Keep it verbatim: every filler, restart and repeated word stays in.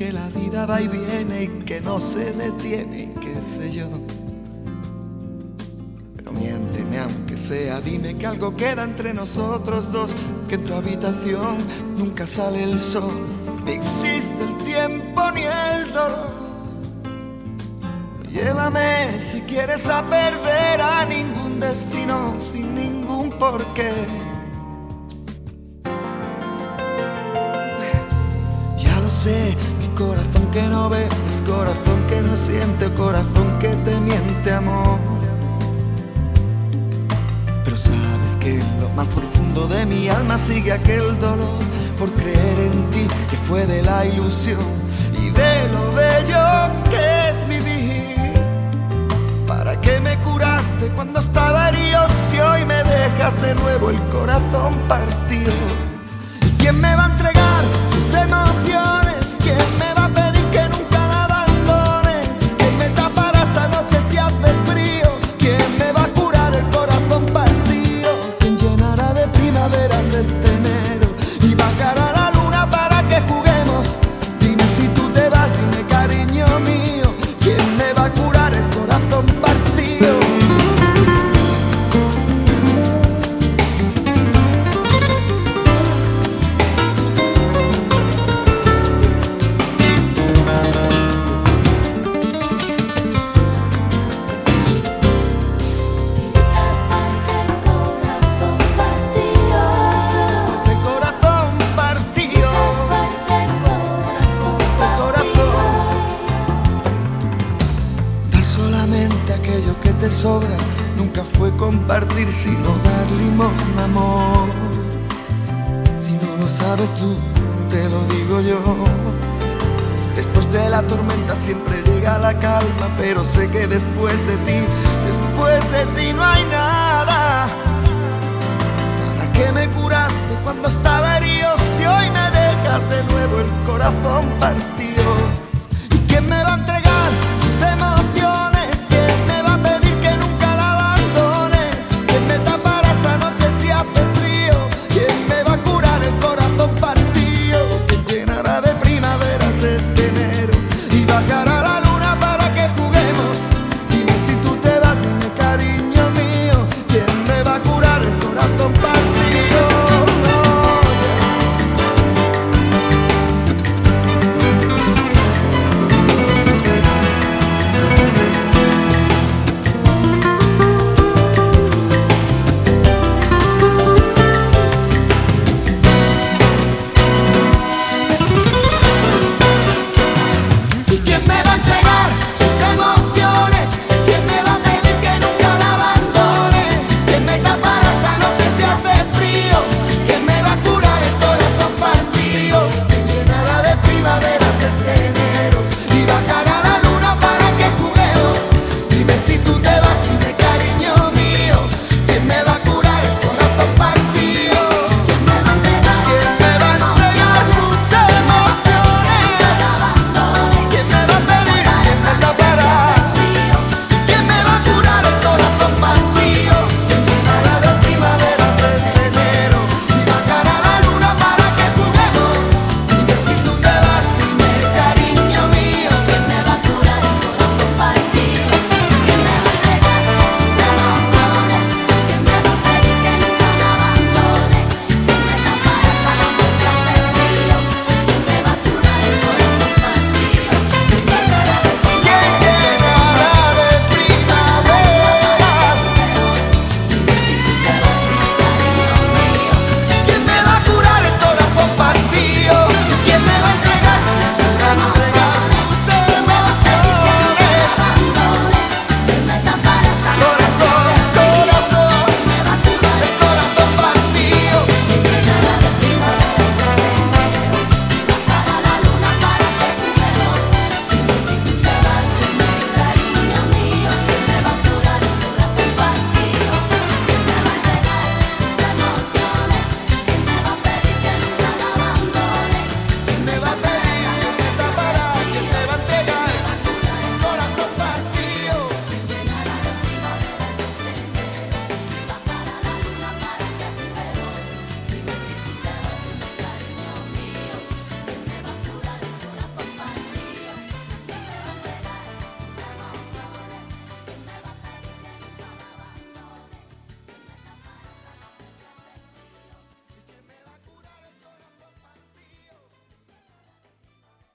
que la vida va y viene y que no se detiene y qué sé yo. Pero miénteme aunque sea, dime que algo queda entre nosotros dos, que en tu habitación nunca sale el sol, ni existe el tiempo ni el dolor. Llévame si quieres a perder a ningún destino sin ningún porqué. Ya lo sé, mi corazón que no ve es corazón que no siente, corazón que te miente, amor. Pero sabes que en lo más profundo de mi alma sigue aquel dolor por creer en ti, que fue de la ilusión y de lo bello que es vivir. ¿Para qué me curaste cuando estaba herido si hoy me dejas de nuevo el corazón partido? ¿Y quién me va a entregar sus emociones? ¿Quién me va a pedir que nunca la abandone? ¿Quién me tapará esta noche si hace frío? ¿Quién me va a curar el corazón partido? ¿Quién llenará de primaveras este enero y bajará la luna para que juguemos? Dime si tú te vas, dime cariño mío, ¿quién me va a curar el corazón partido? Aquello que te sobra nunca fue compartir, sino dar limosna, amor. Si no lo sabes tú, te lo digo yo. Después de la tormenta siempre llega la calma, pero sé que después de ti, después de ti no hay nada. ¿Para qué me curaste cuando estaba herido si hoy me dejas de nuevo el corazón partido? ¿Y quién me va a entregar